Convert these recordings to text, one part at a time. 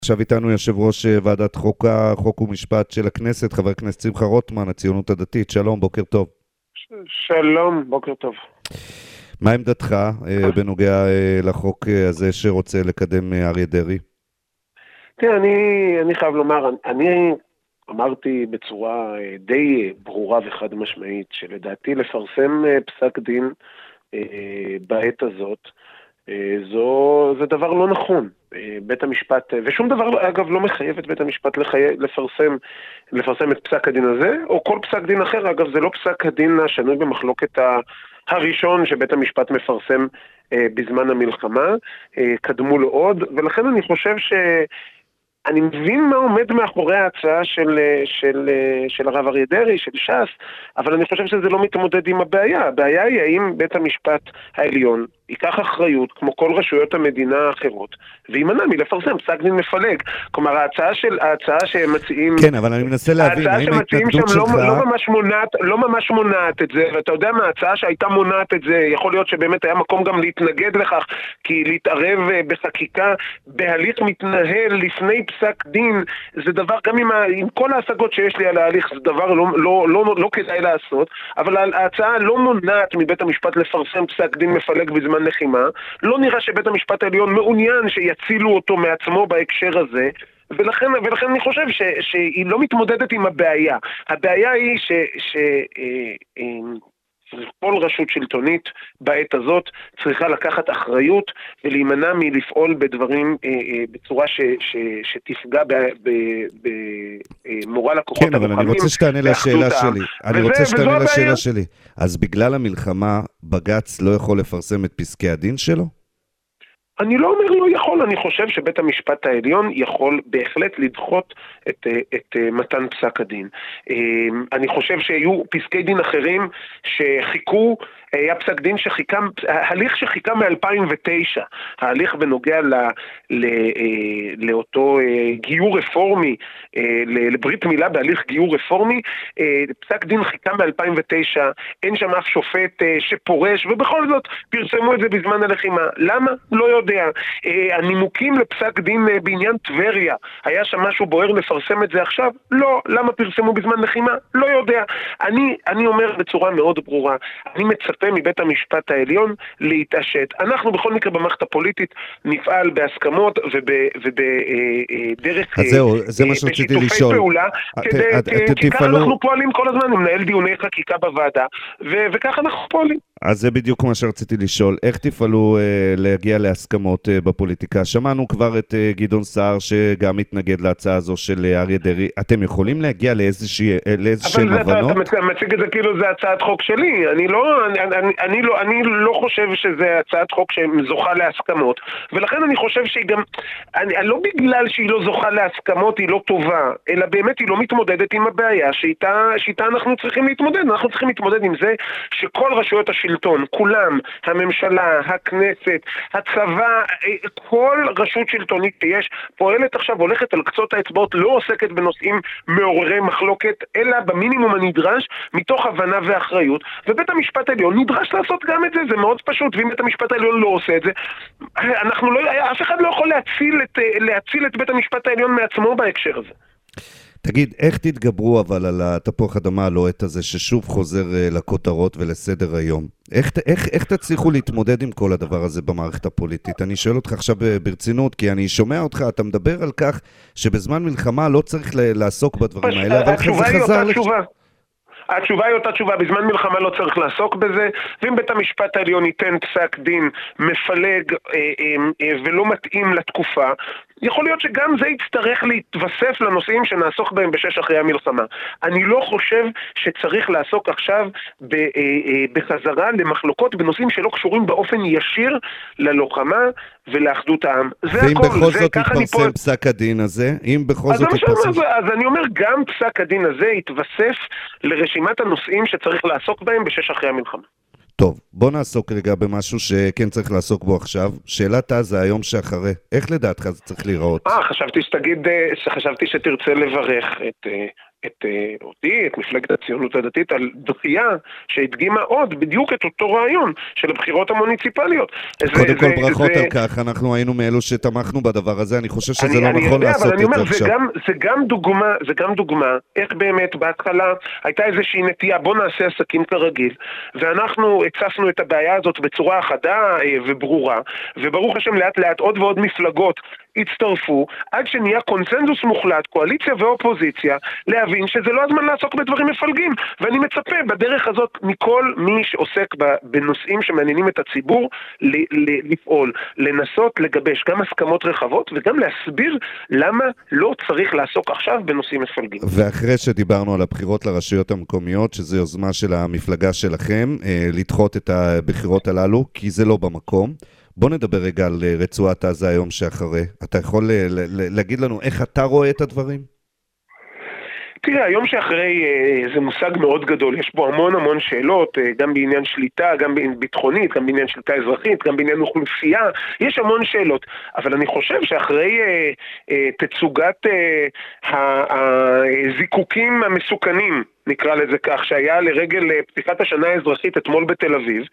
עכשיו איתנו יושב ראש ועדת חוקה, חוק ומשפט של הכנסת, חבר הכנסת שמחה רוטמן, הציונות הדתית. שלום, בוקר טוב. שלום, בוקר טוב. מה עמדתך בנוגע לחוק הזה שרוצה לקדם אריה דרעי? תראה, אני חייב לומר, אני אמרתי בצורה די ברורה וחד משמעית, שלדעתי לפרסם פסק דין בעת הזאת, זה דבר לא נכון. בית המשפט, ושום דבר אגב לא מחייב את בית המשפט לפרסם את פסק הדין הזה, או כל פסק דין אחר. אגב, זה לא פסק הדין השנוי במחלוקת הראשון שבית המשפט מפרסם בזמן המלחמה, קדמו לו עוד, ולכן אני חושב אני מבין מה עומד מאחורי ההצעה של הרב אריה דרעי, של ש"ס, אבל אני חושב שזה לא מתמודד עם הבעיה. הבעיה היא האם בית המשפט העליון ייקח אחריות, כמו כל רשויות המדינה האחרות, וימנע מלפרסם פסק דין מפלג. כלומר, ההצעה שמציעים... כן, אבל אני מנסה להבין, האם ההתנגדות שלך... לא ממש מונעת את זה, ואתה יודע מה, ההצעה שהייתה מונעת את זה, יכול להיות שבאמת היה מקום גם להתנגד לכך, כי להתערב בחקיקה, בהליך מתנהל לפני פסק דין, זה דבר, גם עם כל ההשגות שיש לי על ההליך, זה דבר לא כדאי לעשות, אבל ההצעה לא מונעת מבית המשפט לפרסם פסק דין מפלג בזמן לחימה. לא נראה שבית המשפט העליון מעוניין שיצילו אותו מעצמו בהקשר הזה, ולכן אני חושב שהיא לא מתמודדת עם הבעיה. הבעיה היא כל רשות שלטונית בעת הזאת צריכה לקחת אחריות ולהימנע מלפעול בדברים בצורה שתפגע במורל הכוחות. כן, אבל אני רוצה שתענה לשאלה שלי. אז בגלל המלחמה בג"ץ לא יכול לפרסם את פסקי הדין שלו? אני לא אומר לא יכול, אני חושב שבית המשפט העליון יכול בהחלט לדחות את מתן פסק הדין. אני חושב שהיו פסקי דין אחרים שחיכו, היה פסק דין שחיכה, הליך שחיכה מ-2009, ההליך בנוגע לאותו גיור רפורמי, לברית מילה בהליך גיור רפורמי, פסק דין חיכה מ-2009, אין שם אף שופט שפורש, ובכל זאת פרסמו את זה בזמן הלחימה. למה? לא יודע. הנימוקים לפסק דין בעניין טבריה, היה שם משהו בוער לפרסם את זה עכשיו? לא. למה פרסמו בזמן לחימה? לא יודע. אני אומר בצורה מאוד ברורה, אני מצפה מבית המשפט העליון להתעשת. אנחנו בכל מקרה במערכת הפוליטית נפעל בהסכמות ובדרך זה מה שרציתי לשאול. פעולה, כי ככה אנחנו פועלים כל הזמן, נמנהל דיוני חקיקה בוועדה, וככה אנחנו פועלים. אז זה בדיוק מה שרציתי לשאול, איך תפעלו להגיע להסכמות בפוליטיקה? שמענו כבר את גדעון סער שגם מתנגד להצעה הזו של אריה דרעי. אתם יכולים להגיע לאיזשהם הבנות? אבל אתה מציג את זה כאילו זה הצעת חוק שלי. אני לא חושב שזה הצעת חוק שזוכה להסכמות, ולכן אני חושב שהיא גם, לא בגלל שהיא לא זוכה להסכמות היא לא טובה, אלא באמת היא לא מתמודדת עם הבעיה שאיתה אנחנו צריכים להתמודד. אנחנו צריכים להתמודד עם זה שכל רשויות השלטון, כולם, הממשלה, הכנסת, הצבא, כל רשות שלטונית שיש, פועלת עכשיו, הולכת על קצות האצבעות, לא עוסקת בנושאים מעוררי מחלוקת, אלא במינימום הנדרש, מתוך הבנה ואחריות, ובית המשפט העליון נדרש לעשות גם את זה. זה מאוד פשוט, ואם בית המשפט העליון לא עושה את זה, אף אחד לא יכול להציל את בית המשפט העליון מעצמו בהקשר הזה. תגיד, איך תתגברו אבל על התפוח אדמה הלוהט הזה ששוב חוזר לכותרות ולסדר היום? איך תצליחו להתמודד עם כל הדבר הזה במערכת הפוליטית? אני שואל אותך עכשיו ברצינות, כי אני שומע אותך, אתה מדבר על כך שבזמן מלחמה לא צריך לעסוק בדברים האלה, אבל זה חזר התשובה היא אותה תשובה, בזמן מלחמה לא צריך לעסוק בזה, ואם בית המשפט העליון ייתן פסק דין מפלג ולא מתאים לתקופה, יכול להיות שגם זה יצטרך להתווסף לנושאים שנעסוק בהם בשש אחרי המלחמה. אני לא חושב שצריך לעסוק עכשיו בחזרה למחלוקות בנושאים שלא קשורים באופן ישיר ללוחמה ולאחדות העם. ואם בכל זאת יתפרסם פסק הדין הזה? אז אני אומר, גם פסק הדין הזה יתווסף לרשימת הנושאים שצריך לעסוק בהם בשש אחרי המלחמה. טוב, בוא נעסוק רגע במשהו שכן צריך לעסוק בו עכשיו. שאלת זה היום שאחרי. איך לדעתך זה צריך להיראות? חשבתי שתרצה לברך אותי, את מפלגת הציונות הדתית, על דחייה שהדגימה עוד בדיוק את אותו רעיון של הבחירות המוניציפליות. קודם כל ברכות על כך, אנחנו היינו מאלו שתמכנו בדבר הזה, אני חושב שזה לא נכון לעשות את זה עכשיו. זה גם דוגמה, איך באמת בהתחלה הייתה איזושהי נטייה, בוא נעשה עסקים כרגיל, ואנחנו הצפנו את הבעיה הזאת בצורה חדה וברורה, וברוך השם לאט לאט עוד ועוד מפלגות הצטרפו, עד שנהיה קונסנזוס מוחלט, קואליציה ואופוזיציה, להבין שזה לא הזמן לעסוק בדברים מפלגים, ואני מצפה בדרך הזאת מכל מי שעוסק בנושאים שמעניינים את הציבור, לפעול, לנסות לגבש גם הסכמות רחבות, וגם להסביר למה לא צריך לעסוק עכשיו בנושאים מפלגים. ואחרי שדיברנו על הבחירות לרשויות המקומיות, שזו יוזמה של המפלגה שלכם, לדחות את הבחירות הללו, כי זה לא במקום. בוא נדבר רגע על רצועת עזה היום שאחרי. אתה יכול להגיד לנו איך אתה רואה את הדברים? תראה, היום שאחרי זה מושג מאוד גדול, יש בו המון שאלות, גם בעניין שליטה, גם בעניין ביטחונית, גם בעניין שליטה אזרחית, גם בעניין אוכלוסייה, יש המון שאלות, אבל אני חושב שאחרי תצוגת הזיקוקים המסוכנים, נקרא לזה כך, שהיה לרגל פתיחת השנה האזרחית אתמול בתל אביב,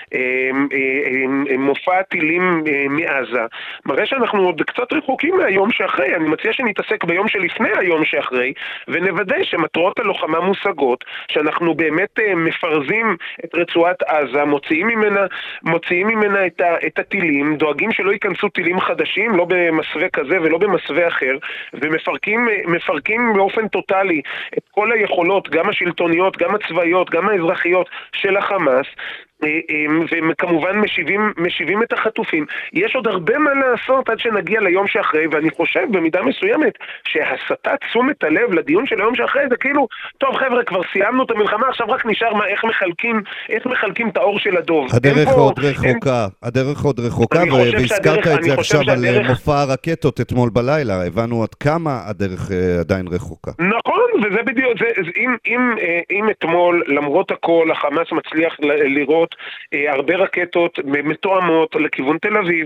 מופע טילים מעזה, מראה שאנחנו עוד קצת רחוקים מהיום שאחרי. אני מציע שנתעסק ביום שלפני היום שאחרי, ונוודא שמטרות הלוחמה מושגות, שאנחנו באמת מפרזים את רצועת עזה, מוציאים ממנה את הטילים, דואגים שלא ייכנסו טילים חדשים, לא במסווה כזה ולא במסווה אחר, ומפרקים באופן טוטלי את כל היכולות, גם השלטוניות, גם הצבאיות, גם האזרחיות של החמאס, וכמובן משיבים את החטופים. יש עוד הרבה מה לעשות עד שנגיע ליום שאחרי, ואני חושב במידה מסוימת שהסטת תשומת הלב לדיון של היום שאחרי זה כאילו, טוב חבר'ה, כבר סיימנו את המלחמה, עכשיו רק נשאר איך מחלקים את האור של הדוב. הדרך עוד רחוקה, והזכרת את זה עכשיו על מופע הרקטות אתמול בלילה, הבנו עד כמה הדרך עדיין רחוקה. נכון, וזה בדיוק, אם אתמול למרות הכל החמאס מצליח לראות הרבה רקטות מתואמות לכיוון תל אביב,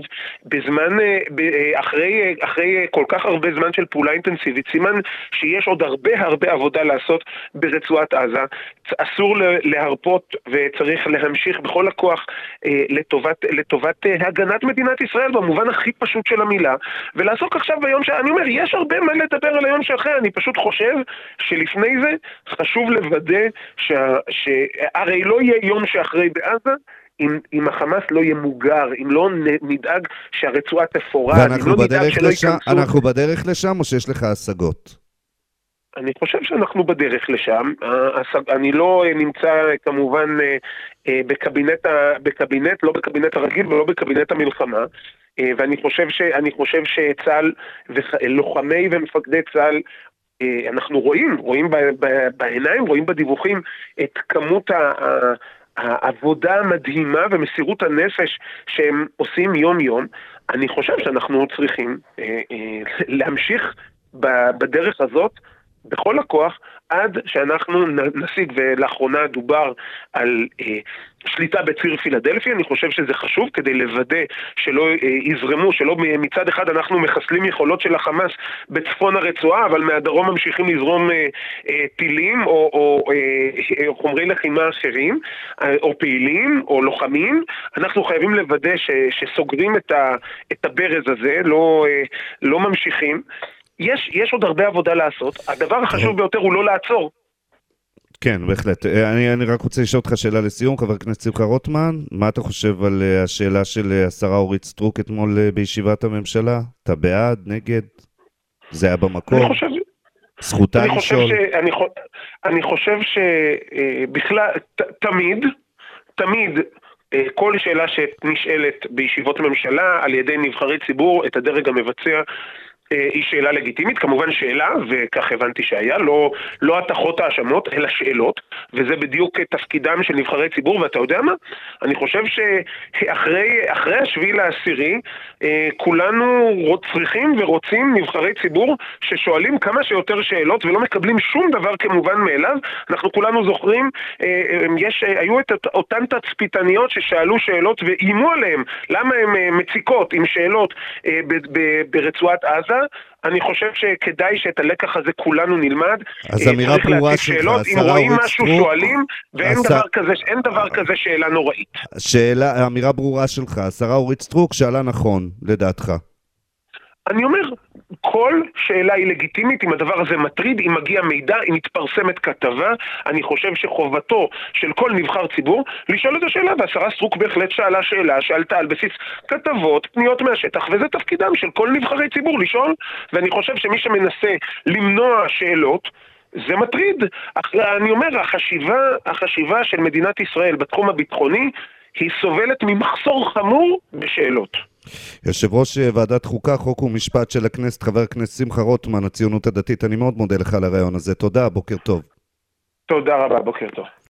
אחרי כל כך הרבה זמן של פעולה אינטנסיבית, סימן שיש עוד הרבה עבודה לעשות ברצועת עזה. אסור להרפות וצריך להמשיך בכל הכוח לטובת הגנת מדינת ישראל במובן הכי פשוט של המילה, ולעסוק עכשיו ביום אני אומר, יש הרבה מה לדבר על היום שאחרי, אני פשוט חושב שלפני זה חשוב לוודא שהרי לא יהיה יום שאחרי בעזה אם החמאס לא יהיה מוגר, אם לא נדאג שהרצועה תפורק, ואנחנו בדרך לשם או שיש לך השגות? אני חושב שאנחנו בדרך לשם, אני לא נמצא כמובן בקבינט, לא בקבינט הרגיל ולא בקבינט המלחמה, ואני חושב שצה"ל ולוחמי ומפקדי צה"ל, אנחנו רואים בעיניים, רואים בדיווחים את כמות העבודה המדהימה ומסירות הנפש שהם עושים יום יום. אני חושב שאנחנו צריכים להמשיך בדרך הזאת בכל הכוח עד שאנחנו נשיג, ולאחרונה דובר על שליטה בציר פילדלפיה. אני חושב שזה חשוב כדי לוודא שלא יזרמו, שלא מצד אחד אנחנו מחסלים יכולות של החמאס בצפון הרצועה, אבל מהדרום ממשיכים לזרום טילים או חומרי לחימה אחרים, או פעילים או לוחמים. אנחנו חייבים לוודא שסוגרים את הברז הזה, לא ממשיכים. יש עוד הרבה עבודה לעשות. הדבר החשוב ביותר הוא לא לעצור. כן, בהחלט. אני רק רוצה לשאול אותך שאלה לסיום, חבר הכנסת שמחה רוטמן, מה אתה חושב על השאלה של השרה אורית סטרוק אתמול בישיבת הממשלה? אתה בעד, נגד? זה היה במקום? זכותה לשאול. אני חושב שבכלל, תמיד, כל שאלה שנשאלת בישיבות ממשלה על ידי נבחרי ציבור, את הדרג המבצע, היא שאלה לגיטימית, כמובן שאלה, וכך הבנתי שהיה, לא התחות האשמות, אלא שאלות, וזה בדיוק תפקידם של נבחרי ציבור. ואתה יודע מה? אני חושב שאחרי 7/10, כולנו צריכים ורוצים נבחרי ציבור ששואלים כמה שיותר שאלות ולא מקבלים שום דבר כמובן מאליו. אנחנו כולנו זוכרים, היו את אותן תצפיתניות ששאלו שאלות ואימו עליהם, למה הן מציקות עם שאלות ברצועת עזה. אני חושב שכדאי שאת הלקח הזה כולנו נלמד. אז אמירה ברורה שלך, אם רואים משהו שואלים, ואין דבר כזה שאלה נוראית. אמירה ברורה שלך, השרה אורית סטרוק שאלה נכון, לדעתך. אני אומר, כל שאלה היא לגיטימית, אם הדבר הזה מטריד, אם מגיע מידע, אם מתפרסמת כתבה, אני חושב שחובתו של כל נבחר ציבור לשאול את השאלה, והשרה סטרוק בהחלט שאלה שאלה, שעלתה על בסיס כתבות, פניות מהשטח, וזה תפקידם של כל נבחרי ציבור לשאול, ואני חושב שמי שמנסה למנוע שאלות, זה מטריד. אני אומר, החשיבה של מדינת ישראל בתחום הביטחוני, היא סובלת ממחסור חמור בשאלות. יושב ראש ועדת חוקה, חוק ומשפט של הכנסת, חבר הכנסת שמחה רוטמן, הציונות הדתית, אני מאוד מודה לך על הרעיון הזה. תודה, בוקר טוב. תודה רבה, בוקר טוב.